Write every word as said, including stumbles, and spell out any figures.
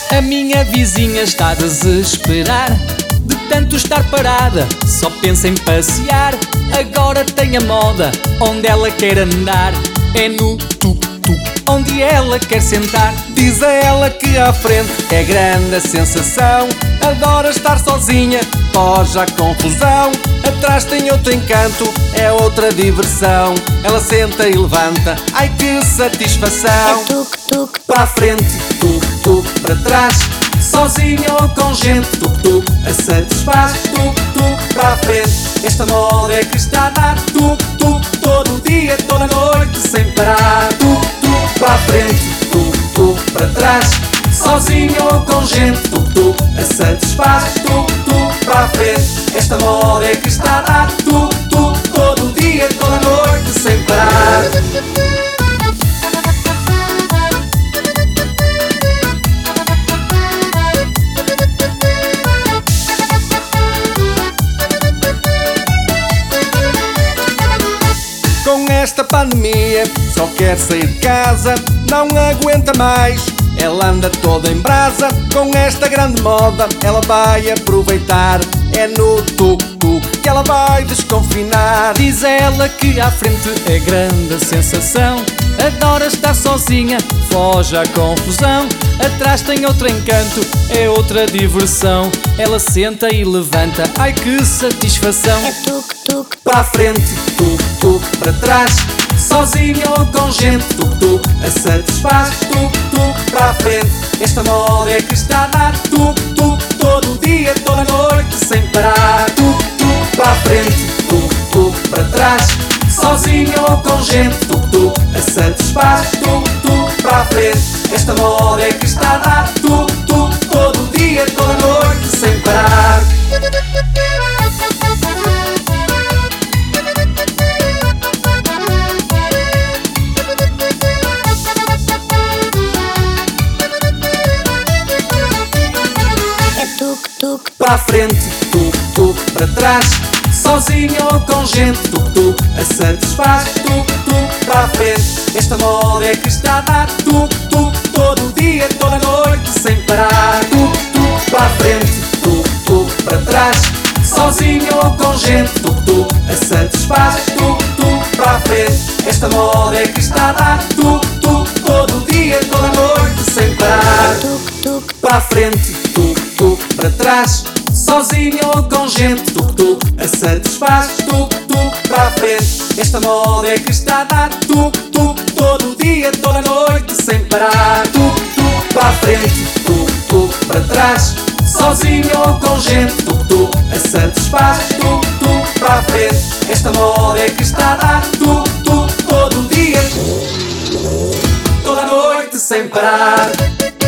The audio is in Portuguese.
A minha vizinha está a desesperar de tanto estar parada, só pensa em passear. Agora tem a moda, onde ela quer andar é no tuk-tuk, onde ela quer sentar. Diz a ela que à frente é grande a sensação, adora estar sozinha, foge à confusão. Atrás tem outro encanto, é outra diversão. Ela senta e levanta, ai que satisfação. É tuk-tuk para a frente, tuk-tuk para trás, sozinha ou com gente, tuk-tuk a satisfaz. Tuk-tuk para a frente, esta moda é que está a dar. Tuk-tuk todo dia, toda noite, sem parar. Tuk-tuk para a frente, tuk-tuk para trás, sozinha ou com gente, tuk-tuk a satisfaz. Tuk-tuk para a frente, esta moda é que está a dar. Tuk-tuk todo dia, toda noite, sem parar. Com esta pandemia só quer sair de casa, não aguenta mais, ela anda toda em brasa. Com esta grande moda ela vai aproveitar, é no tuk-tuk que ela vai desconfinar. Diz ela que à frente é grande a sensação, adora estar sozinha, foge à confusão. Atrás tem outro encanto, é outra diversão. Ela senta e levanta, ai que satisfação. É tuk-tuk para a frente, tuk-tuk para trás, sozinha ou com gente, tuk-tuk a satisfaz. Tuk-tuk para a frente, esta moda é que está a dar. Tuk-tuk todo dia, toda noite, sem parar. Tuk-tuk para a frente, tuk-tuk para trás, sozinha ou com gente, tuk-tuk a satisfaz. Tuk-tuk para a frente, esta moda é que está a dar. Tuk-tuk todo dia, toda noite, sem parar. tuk para a frente, tuk-tuk para trás, sozinha ou com gente, tuk-tuk a satisfaz. Tuk-tuk para a frente, esta moda é que está a dar. Tuk-tuk todo dia, toda noite, sem parar. Tuk-tuk para a frente, tuk-tuk para trás, sozinha ou com gente, tuk-tuk a satisfaz. Tuk-tuk para a frente, esta moda é que está a dar. Tuk-tuk todo dia, toda noite, sem parar. tuk Para a frente, tuk-tuk para trás, sozinha ou com gente, tuk-tuk a satisfaz. Tuk-tuk para a frente, esta moda é que está a dar. Tuk-tuk todo dia, toda noite, sem parar. Tuk-tuk para a frente, tuk-tuk para trás, sozinha ou com gente, tuk-tuk a satisfaz. Tuk-tuk para a frente, esta moda é que está a dar. Tuk-tuk todo dia, toda noite, sem parar.